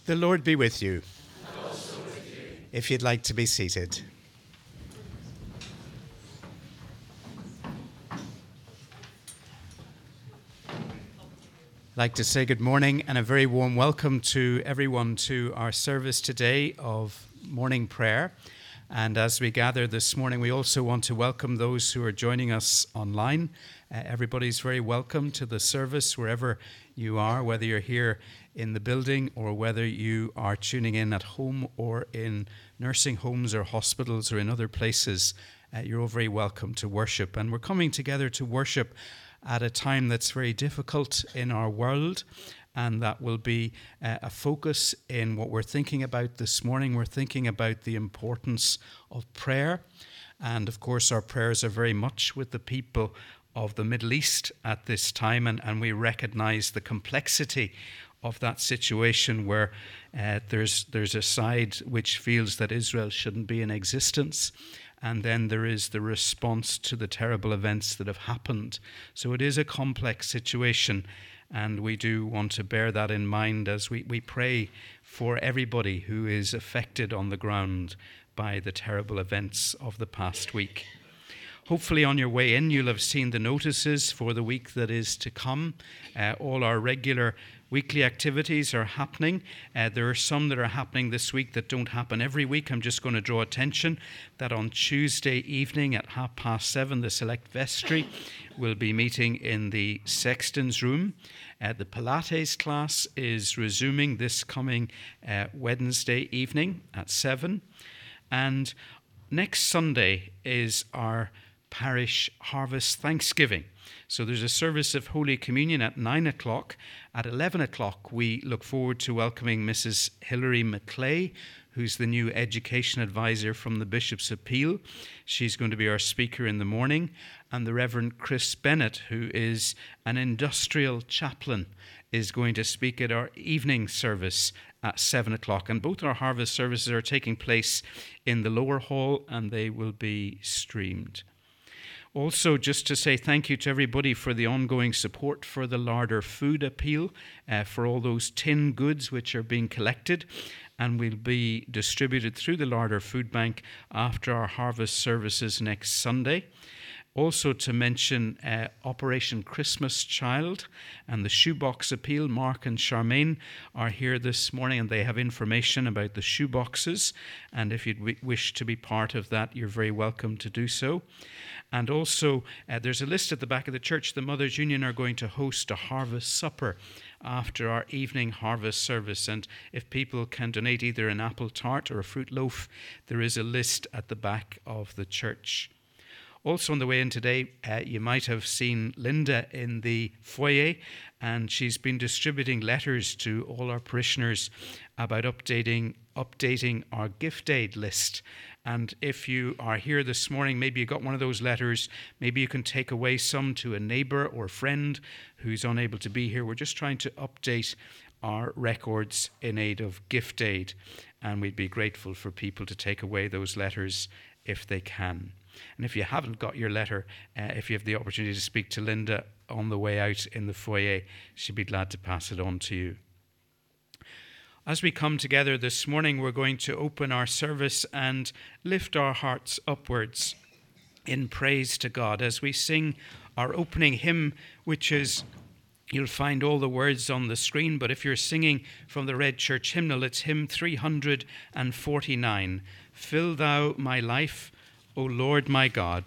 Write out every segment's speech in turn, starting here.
The Lord be with you. And also with you. If you'd like to be seated. I'd like to say good morning and a very warm welcome to everyone to our service today of morning prayer. And as we gather this morning, we also want to welcome those who are joining us online. Everybody's very welcome to the service wherever you are, whether you're here in the building or whether you are tuning in at home or in nursing homes or hospitals or in other places. You're all very welcome to worship. And we're coming together to worship at a time that's very difficult in our world, and that will be a focus in what we're thinking about this morning. We're thinking about the importance of prayer, and of course our prayers are very much with the people of the Middle East at this time, and we recognize the complexity of that situation where there's a side which feels that Israel shouldn't be in existence. And then there is the response to the terrible events that have happened. So it is a complex situation, and we do want to bear that in mind as we pray for everybody who is affected on the ground by the terrible events of the past week. Hopefully on your way in, you'll have seen the notices for the week that is to come. All our regular weekly activities are happening. There are some that are happening this week that don't happen every week. I'm just going to draw attention that on Tuesday evening at 7:30, the Select Vestry will be meeting in the Sexton's room. The Pilates class is resuming this coming Wednesday evening at 7. And next Sunday is our parish harvest Thanksgiving. So there's a service of Holy Communion at 9 o'clock. At 11 o'clock, we look forward to welcoming Mrs. Hilary McClay, who's the new education advisor from the Bishop's Appeal. She's going to be our speaker in the morning. And the Reverend Chris Bennett, who is an industrial chaplain, is going to speak at our evening service at 7 o'clock. And both our harvest services are taking place in the lower hall, and they will be streamed. Also, just to say thank you to everybody for the ongoing support for the Larder Food Appeal, for all those tin goods which are being collected and will be distributed through the Larder Food Bank after our harvest services next Sunday. Also to mention Operation Christmas Child and the Shoebox Appeal. Mark and Charmaine are here this morning and they have information about the shoeboxes. And if you'd wish to be part of that, you're very welcome to do so. And also there's a list at the back of the church. The Mothers Union are going to host a harvest supper after our evening harvest service. And if people can donate either an apple tart or a fruit loaf, there is a list at the back of the church. Also on the way in today, you might have seen Linda in the foyer, and she's been distributing letters to all our parishioners about updating our gift aid list. And if you are here this morning, maybe you got one of those letters, maybe you can take away some to a neighbour or friend who's unable to be here. We're just trying to update our records in aid of gift aid, and we'd be grateful for people to take away those letters if they can. And if you haven't got your letter, if you have the opportunity to speak to Linda on the way out in the foyer, she'd be glad to pass it on to you. As we come together this morning, we're going to open our service and lift our hearts upwards in praise to God as we sing our opening hymn, which is, you'll find all the words on the screen, but if you're singing from the Red Church hymnal, it's hymn 349. Fill thou my life, O Lord my God.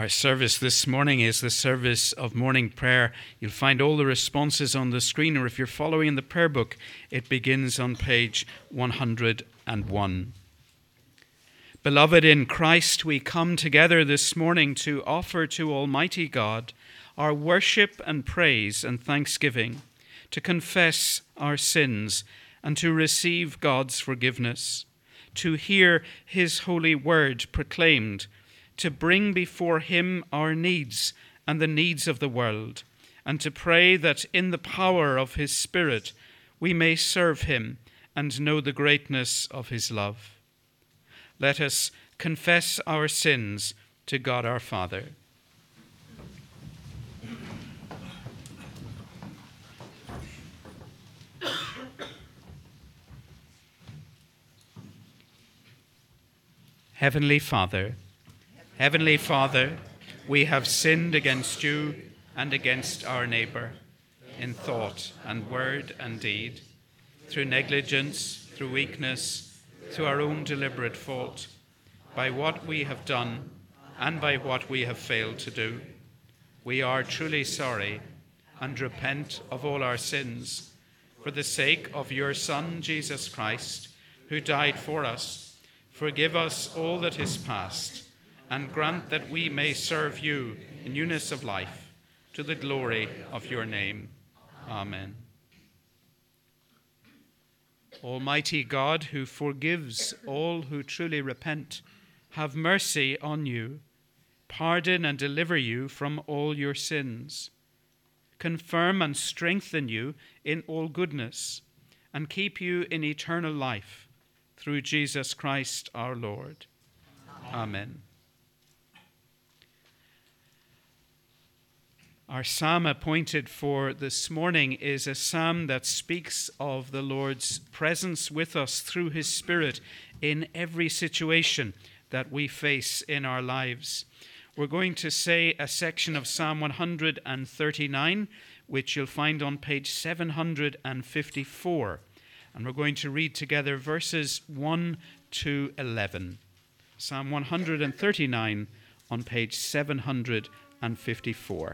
Our service this morning is the service of morning prayer. You'll find all the responses on the screen, or if you're following in the prayer book, it begins on page 101. Beloved in Christ, we come together this morning to offer to Almighty God our worship and praise and thanksgiving, to confess our sins and to receive God's forgiveness, to hear His holy word proclaimed, to bring before Him our needs and the needs of the world, and to pray that in the power of His Spirit we may serve Him and know the greatness of His love. Let us confess our sins to God our Father. Heavenly Father, we have sinned against you and against our neighbor in thought and word and deed, through negligence, through weakness, through our own deliberate fault, by what we have done and by what we have failed to do. We are truly sorry and repent of all our sins for the sake of your Son, Jesus Christ, who died for us. Forgive us all that is past, and grant that we may serve you in newness of life, to the glory of your name. Amen. Almighty God, who forgives all who truly repent, have mercy on you, pardon and deliver you from all your sins, confirm and strengthen you in all goodness, and keep you in eternal life, through Jesus Christ our Lord. Amen. Our psalm appointed for this morning is a psalm that speaks of the Lord's presence with us through His Spirit in every situation that we face in our lives. We're going to say a section of Psalm 139, which you'll find on page 754. And we're going to read together verses 1 to 11. Psalm 139 on page 754.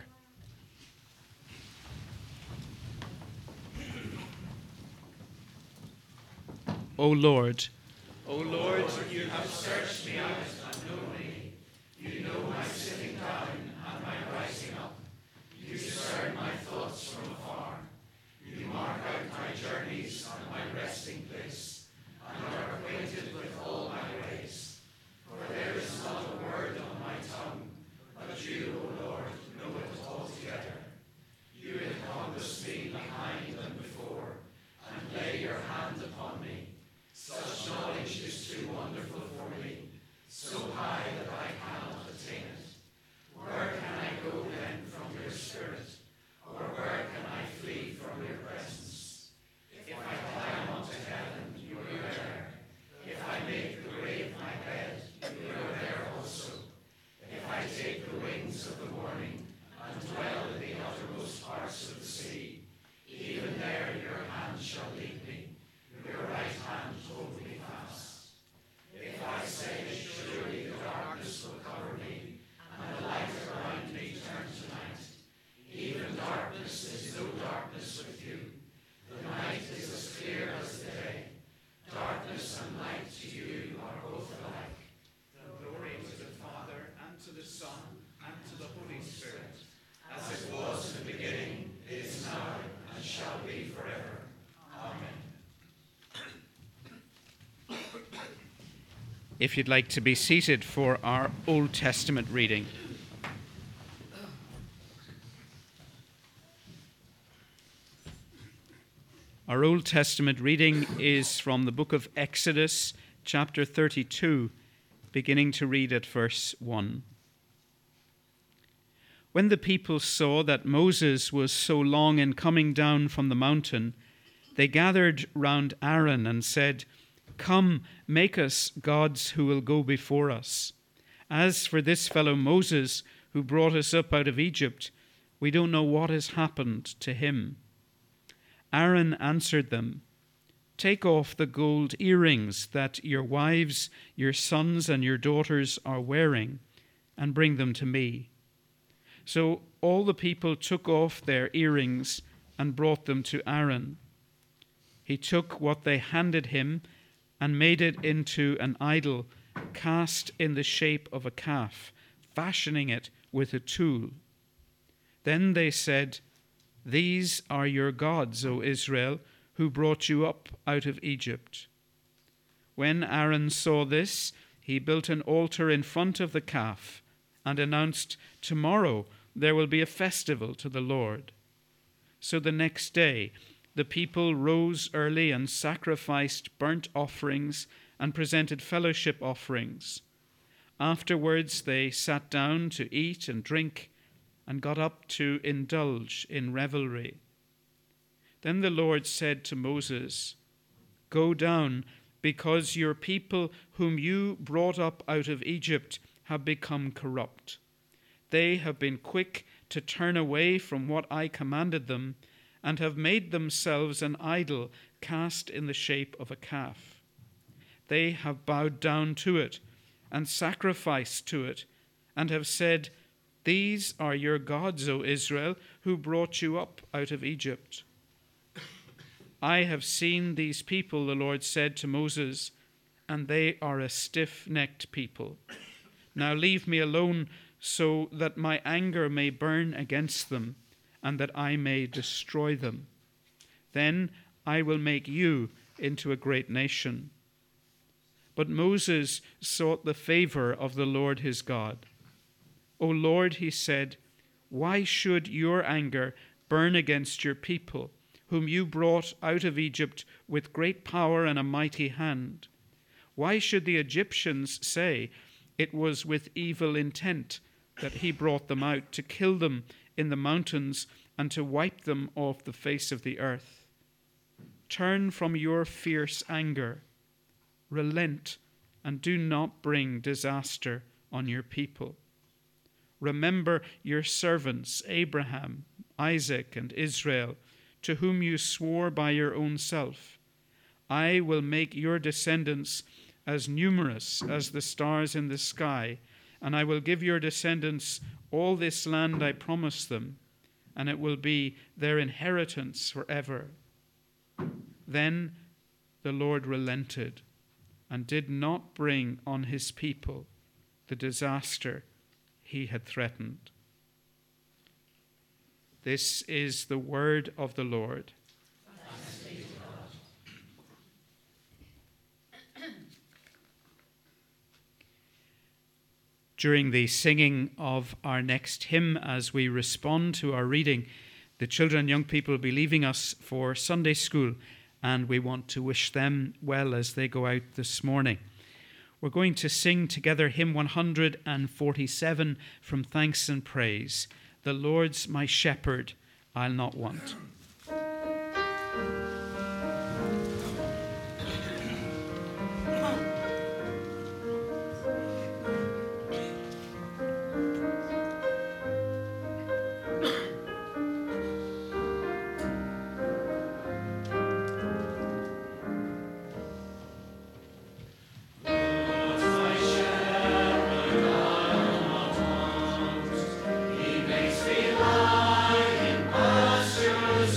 O Lord, you have searched me out and known me. You know my sitting down and my rising up. You discern my thoughts from afar. You mark out my journeys and my resting place, and are acquainted with all my ways. For there is not a word on my tongue, but you, O Lord, know it altogether. You encompass me behind and before, and lay your hand upon me. Such knowledge is too wonderful for me, so high that I cannot attain it. Where can I go then from your Spirit, or where can I flee from your presence? If I climb unto heaven, you are there. If I make the grave my bed, you are there also. If I take the wings of the morning and dwell in the uttermost parts of the sea, even there your hand shall lead me, your right hand hold me fast. If I say, surely the darkness will cover me, and the light around me turn to night, even darkness is no darkness with you. The night is as clear as the day. Darkness and light to you are both alike. The glory to the Father, and to the Son, and to the Holy Spirit, as it was in the beginning, is now, and shall be forever. Amen. If you'd like to be seated for our Old Testament reading. Our Old Testament reading is from the book of Exodus, chapter 32, beginning to read at verse 1. When the people saw that Moses was so long in coming down from the mountain, they gathered round Aaron and said, "Come, make us gods who will go before us. As for this fellow Moses, who brought us up out of Egypt, we don't know what has happened to him." Aaron answered them, "Take off the gold earrings that your wives, your sons, and your daughters are wearing. and bring them to me." So all the people took off their earrings and brought them to Aaron. He took what they handed him and made it into an idol cast in the shape of a calf, fashioning it with a tool. Then they said, "These are your gods, O Israel, who brought you up out of Egypt." When Aaron saw this, he built an altar in front of the calf and announced, "Tomorrow there will be a festival to the Lord." So the next day the people rose early and sacrificed burnt offerings and presented fellowship offerings. Afterwards they sat down to eat and drink and got up to indulge in revelry. Then the Lord said to Moses, "Go down, because your people whom you brought up out of Egypt have become corrupt. They have been quick to turn away from what I commanded them, and have made themselves an idol cast in the shape of a calf. They have bowed down to it and sacrificed to it, and have said, 'These are your gods, O Israel, who brought you up out of Egypt.' I have seen these people," the Lord said to Moses, "and they are a stiff-necked people. Now leave me alone so that my anger may burn against them, and that I may destroy them. Then I will make you into a great nation." But Moses sought the favor of the Lord his God. "O Lord," he said, "why should your anger burn against your people, whom you brought out of Egypt with great power and a mighty hand? Why should the Egyptians say, 'It was with evil intent that he brought them out, to kill them in the mountains and to wipe them off the face of the earth'? Turn from your fierce anger, relent, and do not bring disaster on your people. Remember your servants Abraham, Isaac, and Israel, to whom you swore by your own self. I will make your descendants as numerous as the stars in the sky, and I will give your descendants all this land I promised them, and it will be their inheritance forever." Then the Lord relented and did not bring on his people the disaster he had threatened. This is the word of the Lord. Thanks be to God. During the singing of our next hymn, as we respond to our reading, the children and young people will be leaving us for Sunday school, and we want to wish them well as they go out this morning. We're going to sing together hymn 147 from Thanks and Praise. "The Lord's my shepherd, I'll not want." He makes me lie in pastures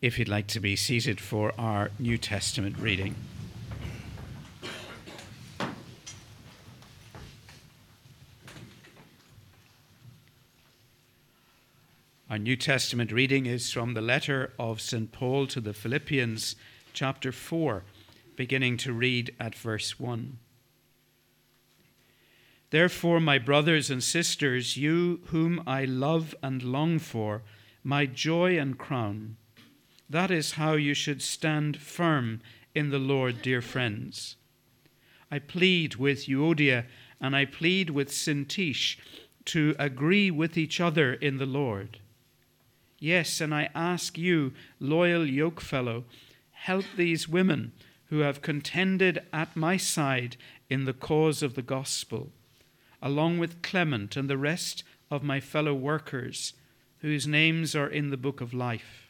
if you'd like to be seated for our New Testament reading. Our New Testament reading is from the letter of St. Paul to the Philippians, chapter 4, beginning to read at verse 1. Therefore, my brothers and sisters, you whom I love and long for, my joy and crown, that is how you should stand firm in the Lord, dear friends. I plead with Euodia and I plead with Syntyche to agree with each other in the Lord. Yes, and I ask you, loyal yokefellow, help these women who have contended at my side in the cause of the gospel, along with Clement and the rest of my fellow workers, whose names are in the book of life.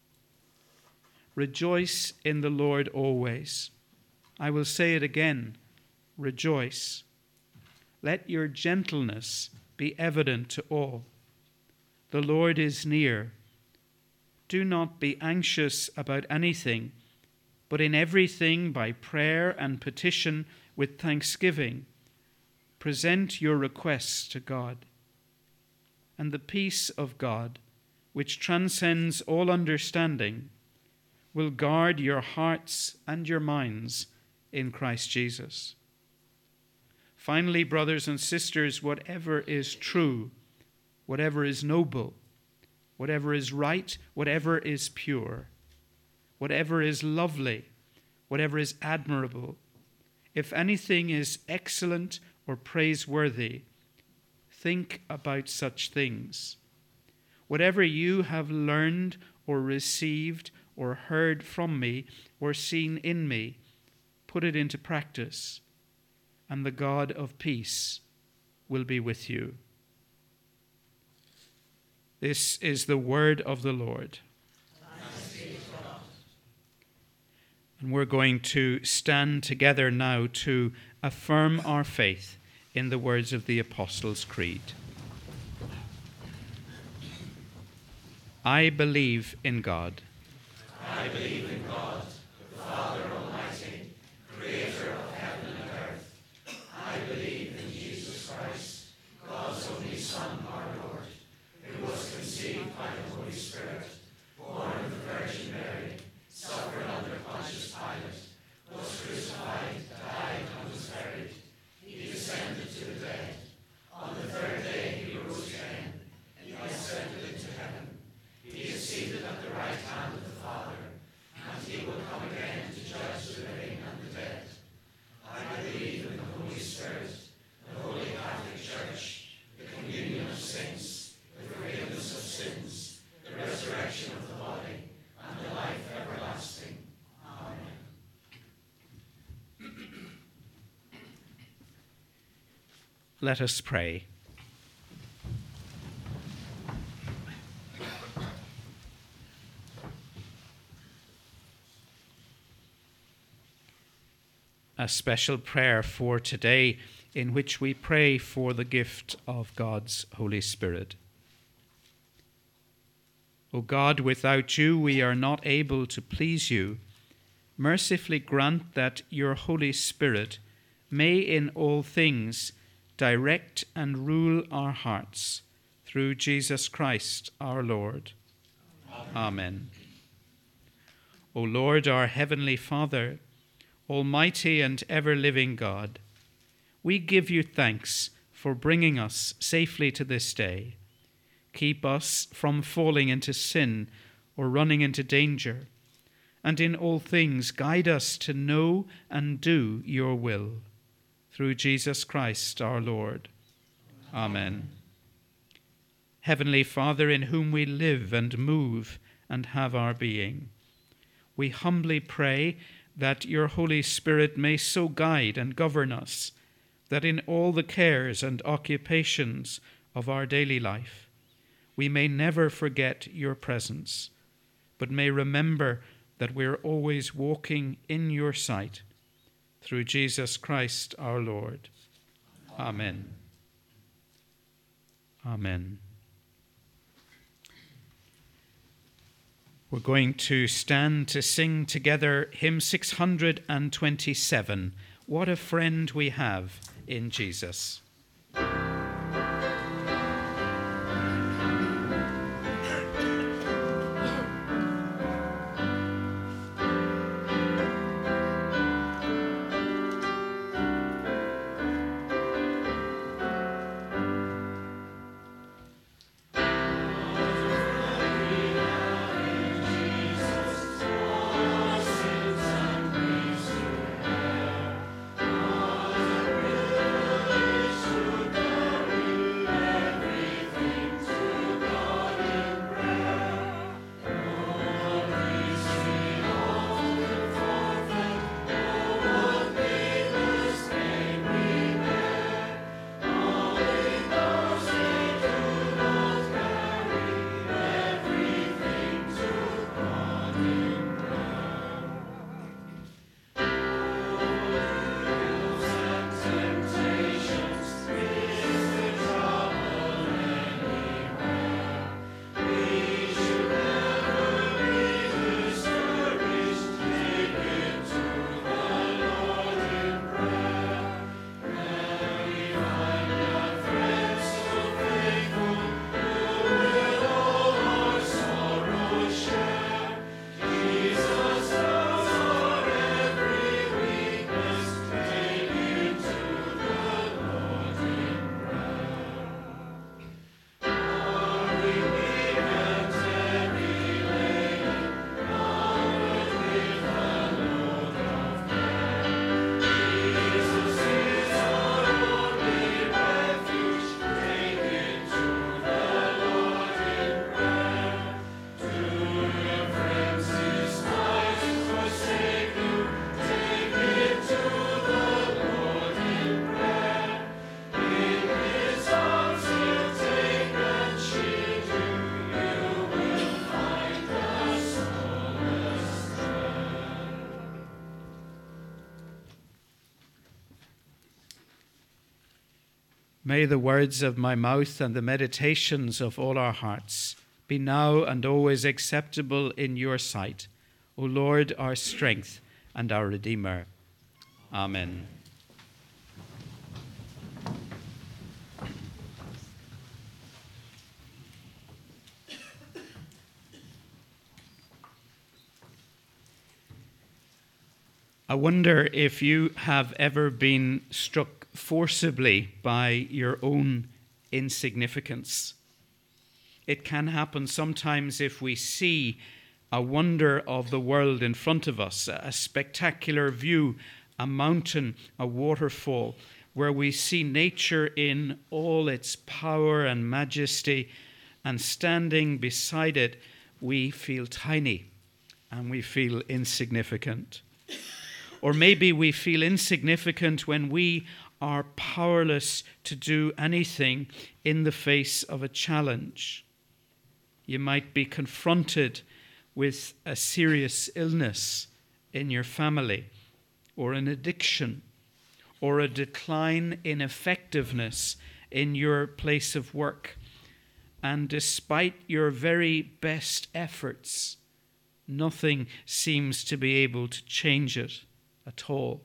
Rejoice in the Lord always. I will say it again, rejoice. Let your gentleness be evident to all. The Lord is near. Do not be anxious about anything, but in everything by prayer and petition with thanksgiving, present your requests to God. And the peace of God, which transcends all understanding, will guard your hearts and your minds in Christ Jesus. Finally, brothers and sisters, whatever is true, whatever is noble, whatever is right, whatever is pure, whatever is lovely, whatever is admirable, if anything is excellent or praiseworthy, think about such things. Whatever you have learned or received or heard from me or seen in me, put it into practice, and the God of peace will be with you. This is the word of the Lord. And we're going to stand together now to affirm our faith in the words of the Apostles' Creed. I believe in God. I believe in God, the Father Almighty, creator of heaven and earth. I believe in Jesus Christ, God's only Son, our Lord, who was conceived by the Holy Spirit, born of the Virgin Mary, suffered under Pontius Pilate, was crucified, died, and was buried. He descended to the dead. On the third day he rose again. He ascended into heaven. He is seated at the right hand of the Father, and he will come again to judge the living and the dead. I believe in the Holy Spirit, the Holy Catholic Church, the communion of saints, the forgiveness of sins, the resurrection of the body, and the life everlasting. Amen. Let us pray. A special prayer for today in which we pray for the gift of God's Holy Spirit. O God, without you we are not able to please you. Mercifully grant that your Holy Spirit may in all things direct and rule our hearts through Jesus Christ our Lord. Amen. O Lord, our heavenly Father, Almighty and ever-living God, we give you thanks for bringing us safely to this day. Keep us from falling into sin or running into danger, and in all things guide us to know and do your will. Through Jesus Christ our Lord. Amen. Heavenly Father, in whom we live and move and have our being, we humbly pray that your Holy Spirit may so guide and govern us that in all the cares and occupations of our daily life we may never forget your presence, but may remember that we are always walking in your sight. Through Jesus Christ our Lord. Amen. Amen. We're going to stand to sing together hymn 627, What a Friend We Have in Jesus. May the words of my mouth and the meditations of all our hearts be now and always acceptable in your sight, O Lord, our strength and our Redeemer. Amen. I wonder if you have ever been struck forcibly by your own insignificance. It can happen sometimes if we see a wonder of the world in front of us, a spectacular view, a mountain, a waterfall, where we see nature in all its power and majesty, and standing beside it, we feel tiny and we feel insignificant. Or maybe we feel insignificant when we are powerless to do anything in the face of a challenge. You might be confronted with a serious illness in your family, or an addiction, or a decline in effectiveness in your place of work. And despite your very best efforts, nothing seems to be able to change it at all.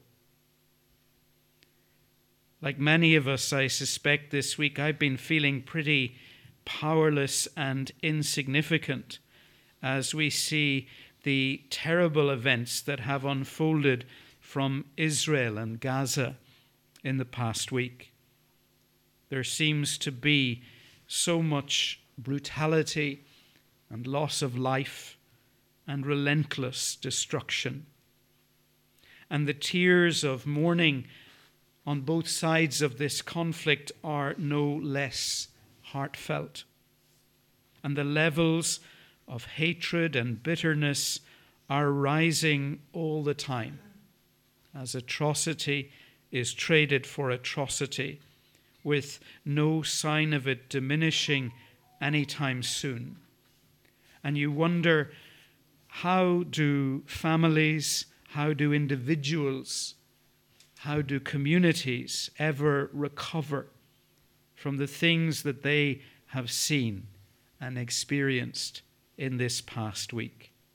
Like many of us, I suspect this week I've been feeling pretty powerless and insignificant as we see the terrible events that have unfolded from Israel and Gaza in the past week. There seems to be so much brutality and loss of life and relentless destruction. And the tears of mourning on both sides of this conflict are no less heartfelt. And the levels of hatred and bitterness are rising all the time as atrocity is traded for atrocity, with no sign of it diminishing anytime soon. And you wonder, how do families, how do individuals, how do communities ever recover from the things that they have seen and experienced in this past week?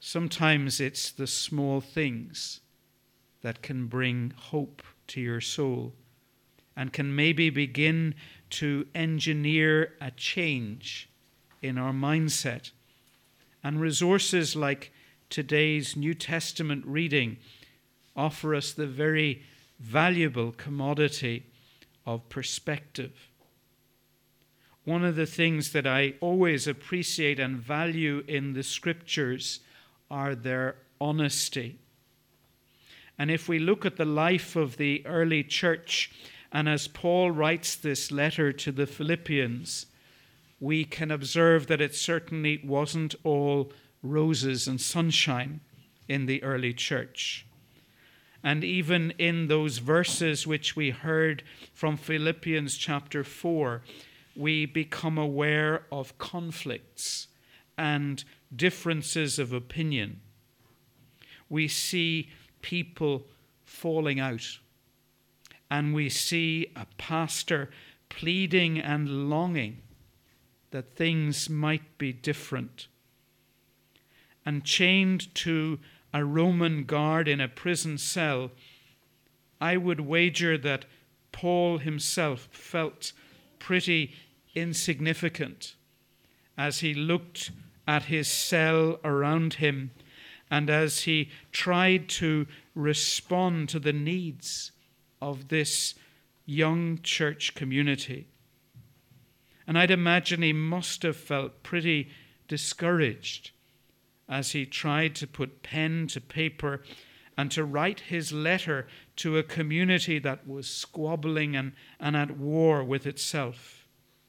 Sometimes it's the small things that can bring hope to your soul and can maybe begin to engineer a change in our mindset. And resources like today's New Testament reading offer us the very valuable commodity of perspective. One of the things that I always appreciate and value in the scriptures are their honesty. And if we look at the life of the early church, and as Paul writes this letter to the Philippians, we can observe that it certainly wasn't all roses and sunshine in the early church. And even in those verses which we heard from Philippians chapter 4, we become aware of conflicts and differences of opinion. We see people falling out, and we see a pastor pleading and longing that things might be different. And chained to a Roman guard in a prison cell, I would wager that Paul himself felt pretty insignificant as he looked at his cell around him and as he tried to respond to the needs of this young church community. And I'd imagine he must have felt pretty discouraged as he tried to put pen to paper and to write his letter to a community that was squabbling and at war with itself.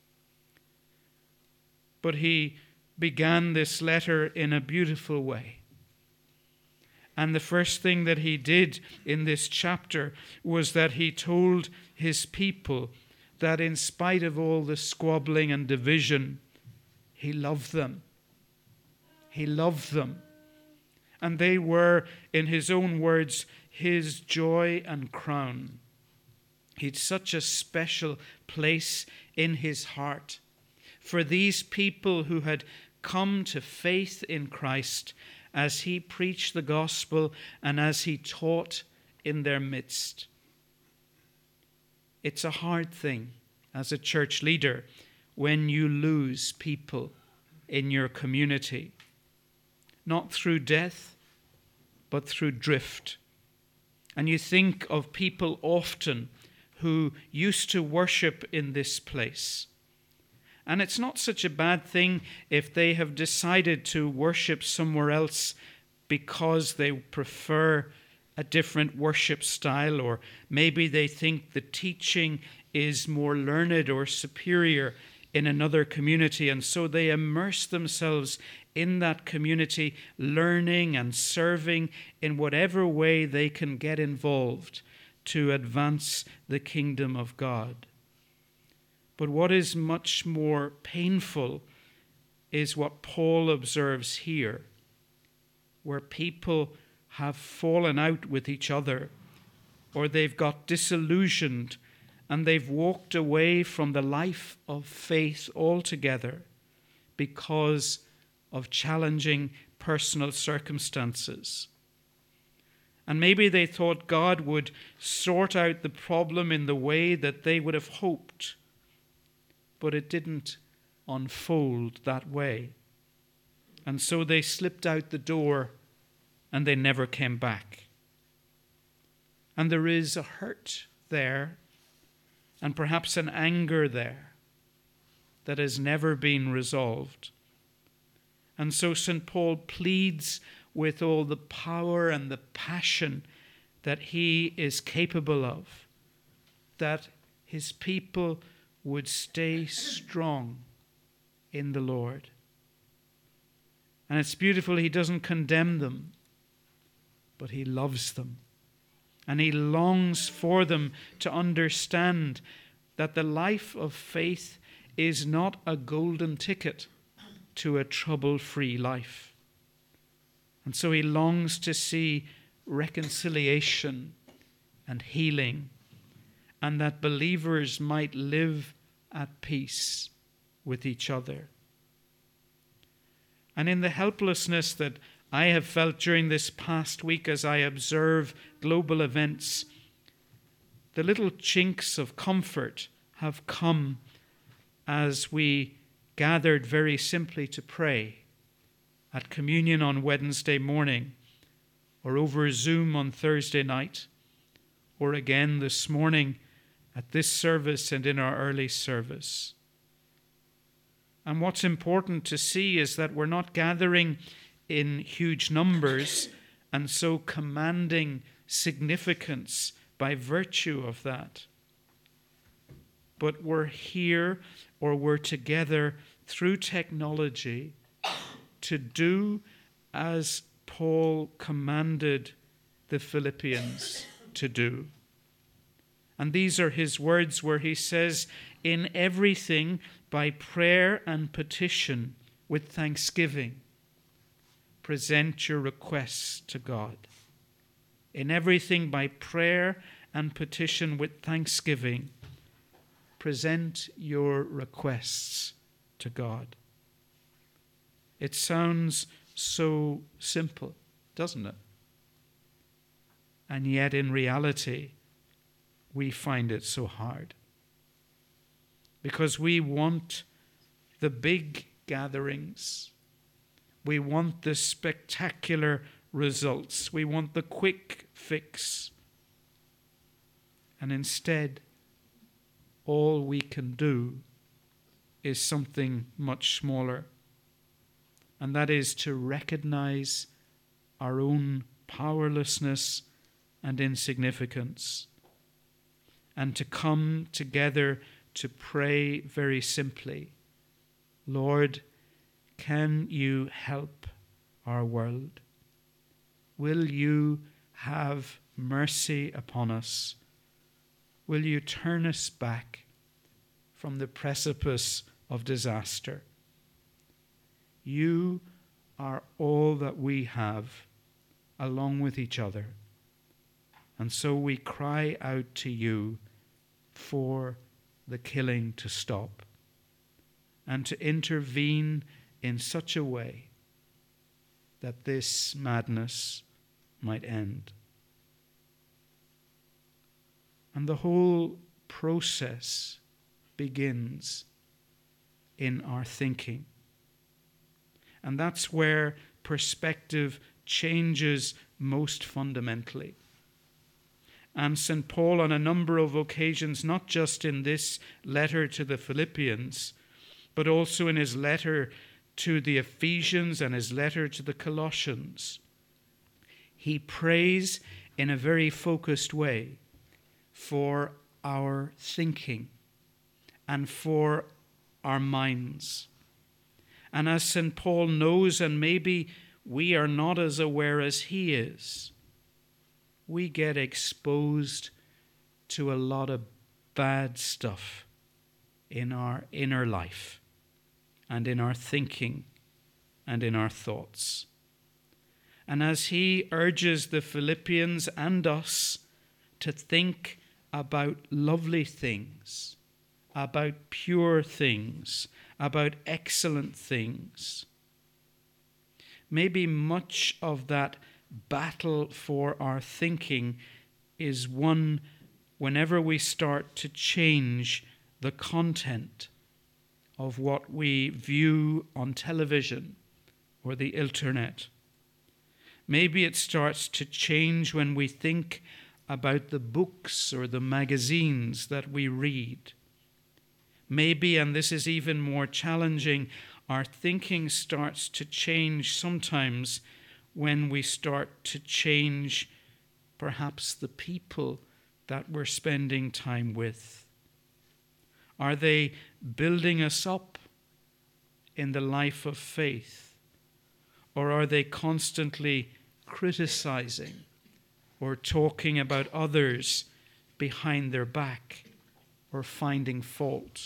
But he began this letter in a beautiful way. And the first thing that he did in this chapter was that he told his people that in spite of all the squabbling and division, he loved them. He loved them. And they were, in his own words, his joy and crown. He had such a special place in his heart for these people who had come to faith in Christ as he preached the gospel and as he taught in their midst. It's a hard thing as a church leader when you lose people in your community, not through death, but through drift. And you think of people often who used to worship in this place. And it's not such a bad thing if they have decided to worship somewhere else because they prefer a different worship style, or maybe they think the teaching is more learned or superior in another community, and so they immerse themselves in that community, learning and serving in whatever way they can get involved to advance the kingdom of God. But what is much more painful is what Paul observes here, where people have fallen out with each other, or they've got disillusioned and they've walked away from the life of faith altogether because of challenging personal circumstances. And maybe they thought God would sort out the problem in the way that they would have hoped, but it didn't unfold that way. And so they slipped out the door and they never came back. And there is a hurt there, and perhaps an anger there that has never been resolved. And so St. Paul pleads with all the power and the passion that he is capable of, that his people would stay strong in the Lord. And it's beautiful, he doesn't condemn them, but he loves them. And he longs for them to understand that the life of faith is not a golden ticket to a trouble-free life. And so he longs to see reconciliation and healing, and that believers might live at peace with each other. And in the helplessness that I have felt during this past week as I observe global events, the little chinks of comfort have come as we gathered very simply to pray at communion on Wednesday morning, or over Zoom on Thursday night, or again this morning at this service and in our early service. And what's important to see is that we're not gathering in huge numbers and so commanding significance by virtue of that. But we're here, or we're together through technology to do as Paul commanded the Philippians to do. And these are his words where he says, "In everything by prayer and petition with thanksgiving, present your requests to God." In everything by prayer and petition with thanksgiving, present your requests to God. It sounds so simple, doesn't it? And yet in reality, we find it so hard. Because we want the big gatherings. We want the spectacular results. We want the quick fix. And instead, all we can do is something much smaller. And that is to recognize our own powerlessness and insignificance. And to come together to pray very simply, "Lord, can you help our world? Will you have mercy upon us? Will you turn us back from the precipice of disaster? You are all that we have, along with each other. And so we cry out to you for the killing to stop and to intervene in such a way that this madness might end." And the whole process begins in our thinking. And that's where perspective changes most fundamentally. And St. Paul, on a number of occasions, not just in this letter to the Philippians, but also in his letter to the Ephesians and his letter to the Colossians, he prays in a very focused way for our thinking and for our minds. And as St. Paul knows, and maybe we are not as aware as he is, we get exposed to a lot of bad stuff in our inner life and in our thinking and in our thoughts. And as he urges the Philippians and us to think about lovely things, about pure things, about excellent things, maybe much of that battle for our thinking is one whenever we start to change the content of what we view on television or the internet. Maybe it starts to change when we think about the books or the magazines that we read. Maybe, and this is even more challenging, our thinking starts to change sometimes when we start to change perhaps the people that we're spending time with. Are they building us up in the life of faith? Or are they constantly criticizing or talking about others behind their back or finding fault?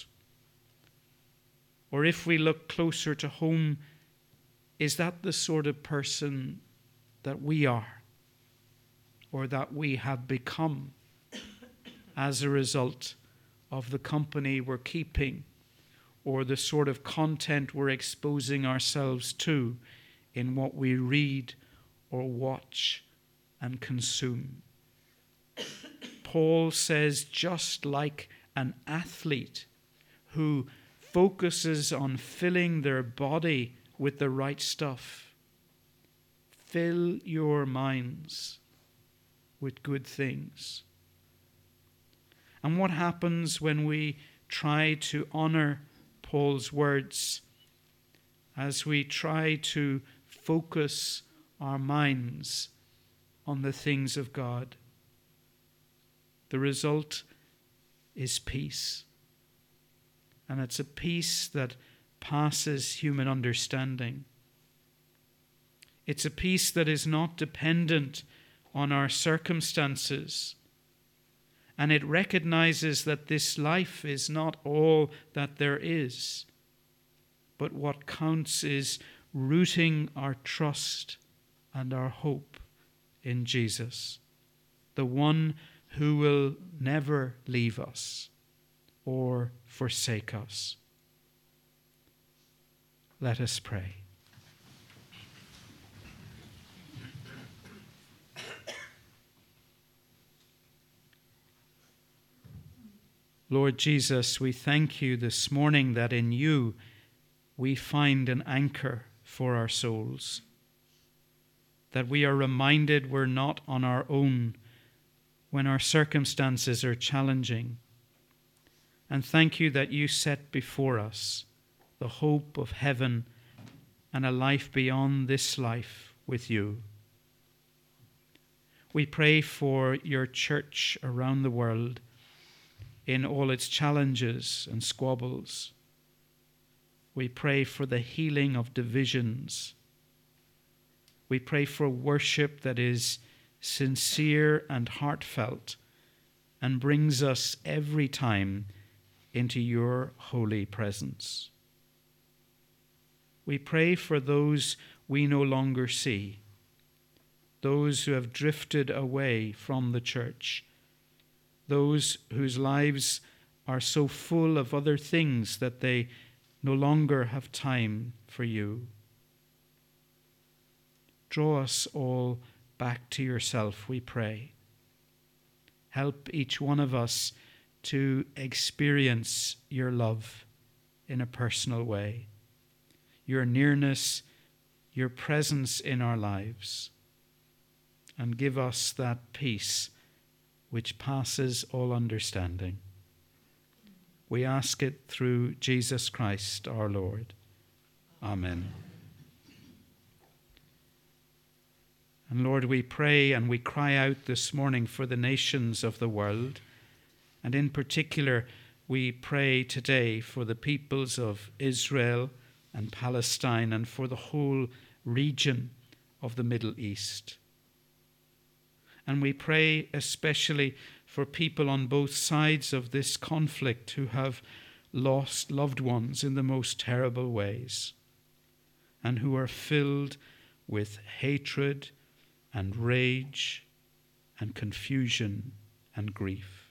Or if we look closer to home, is that the sort of person that we are or that we have become as a result of the company we're keeping or the sort of content we're exposing ourselves to in what we read or watch and consume. Paul says, just like an athlete who focuses on filling their body with the right stuff, fill your minds with good things. And what happens when we try to honor Paul's words, as we try to focus our minds on the things of God? The result is peace. And it's a peace that passes human understanding. It's a peace that is not dependent on our circumstances. And it recognizes that this life is not all that there is. But what counts is rooting our trust and our hope in Jesus, the one who will never leave us or forsake us. Let us pray. Lord Jesus, we thank you this morning that in you we find an anchor for our souls, that we are reminded we're not on our own when our circumstances are challenging. And thank you that you set before us the hope of heaven and a life beyond this life with you. We pray for your church around the world in all its challenges and squabbles. We pray for the healing of divisions. We pray for worship that is sincere and heartfelt and brings us every time into your holy presence. We pray for those we no longer see, those who have drifted away from the church, those whose lives are so full of other things that they no longer have time for you. Draw us all back to yourself, we pray. Help each one of us to experience your love in a personal way, your nearness, your presence in our lives, and give us that peace which passes all understanding. We ask it through Jesus Christ our Lord. Amen. And Lord, we pray and we cry out this morning for the nations of the world. And in particular, we pray today for the peoples of Israel and Palestine and for the whole region of the Middle East. And we pray especially for people on both sides of this conflict who have lost loved ones in the most terrible ways and who are filled with hatred and rage and confusion and grief.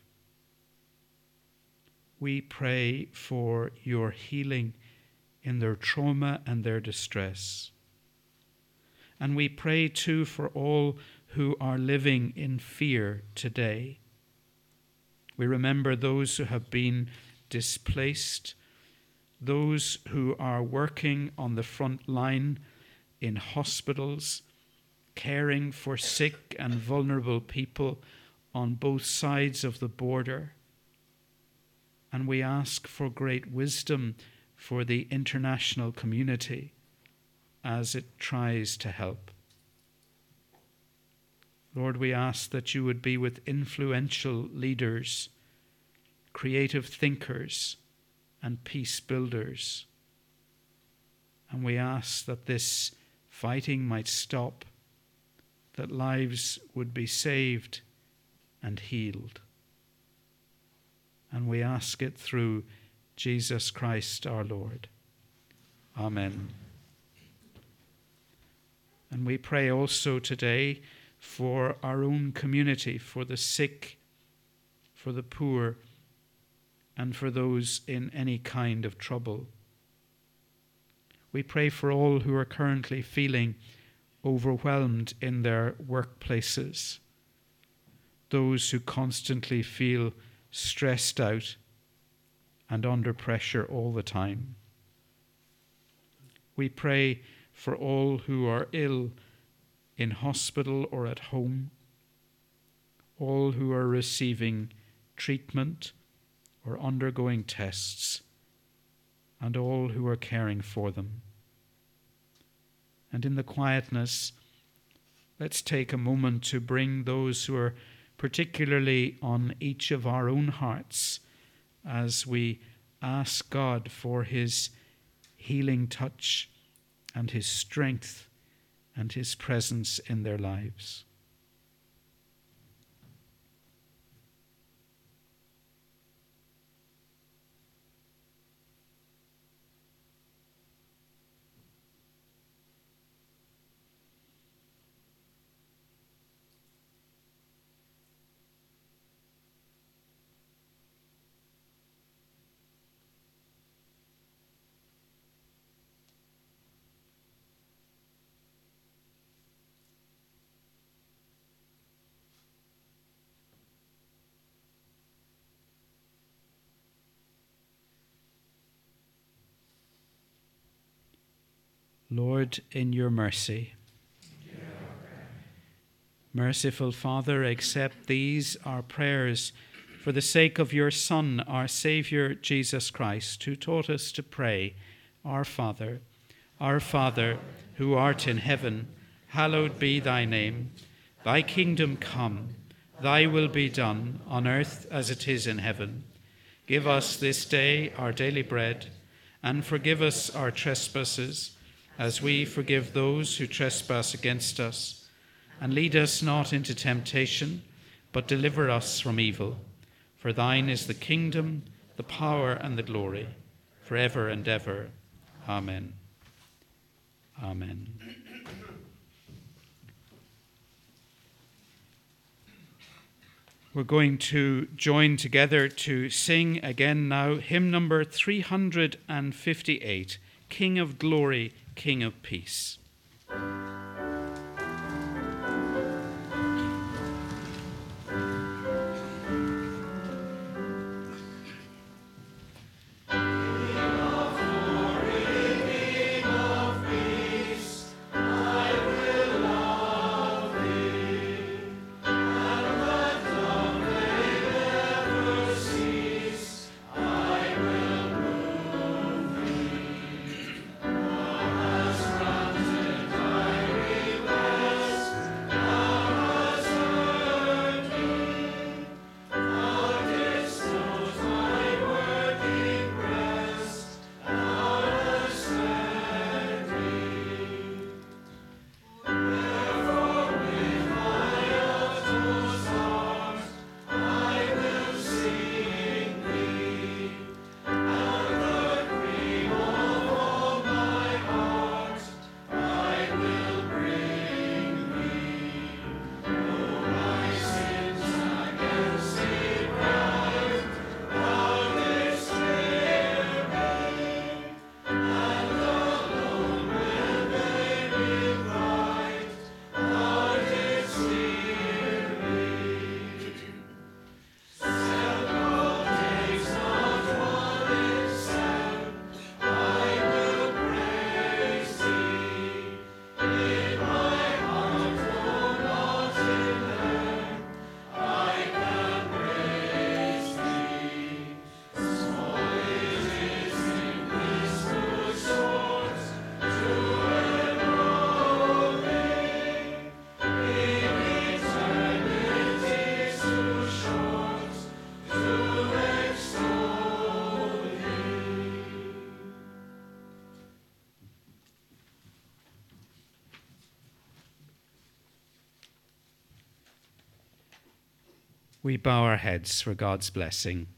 We pray for your healing in their trauma and their distress. And we pray too for all who are living in fear today. We remember those who have been displaced, those who are working on the front line in hospitals, caring for sick and vulnerable people on both sides of the border. And we ask for great wisdom for the international community as it tries to help. Lord, we ask that you would be with influential leaders, creative thinkers, and peace builders. And we ask that this fighting might stop, that lives would be saved and healed. And we ask it through Jesus Christ our Lord. Amen. And we pray also today for our own community, for the sick, for the poor, and for those in any kind of trouble. We pray for all who are currently feeling overwhelmed in their workplaces, those who constantly feel stressed out and under pressure all the time. We pray for all who are ill in hospital or at home, all who are receiving treatment or undergoing tests, and all who are caring for them. And in the quietness, let's take a moment to bring those who are particularly on each of our own hearts as we ask God for his healing touch and his strength and his presence in their lives. Lord, in your mercy. Merciful Father, accept these our prayers for the sake of your Son, our Saviour, Jesus Christ, who taught us to pray, Our Father, who art in heaven, hallowed be thy name. Thy kingdom come, thy will be done on earth as it is in heaven. Give us this day our daily bread, and forgive us our trespasses, as we forgive those who trespass against us. And lead us not into temptation, but deliver us from evil. For thine is the kingdom, the power, and the glory, forever and ever. Amen. Amen. We're going to join together to sing again now hymn number 358, King of Glory, King of Peace. We bow our heads for God's blessing.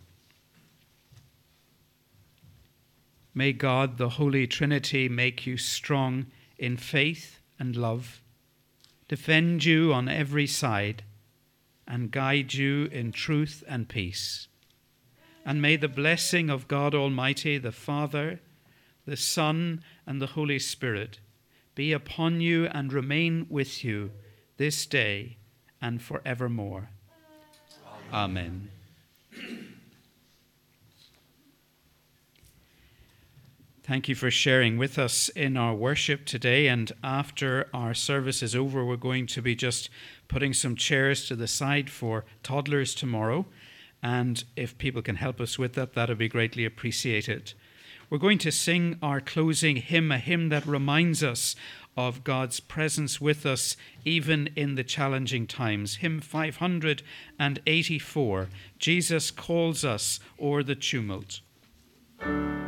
May God, the Holy Trinity, make you strong in faith and love, defend you on every side, and guide you in truth and peace. And may the blessing of God Almighty, the Father, the Son, and the Holy Spirit be upon you and remain with you this day and forevermore. Amen. Thank you for sharing with us in our worship today. And after our service is over, we're going to be just putting some chairs to the side for toddlers tomorrow. And if people can help us with that, that would be greatly appreciated. We're going to sing our closing hymn, a hymn that reminds us of God's presence with us even in the challenging times. Hymn 584, Jesus Calls Us O'er the Tumult.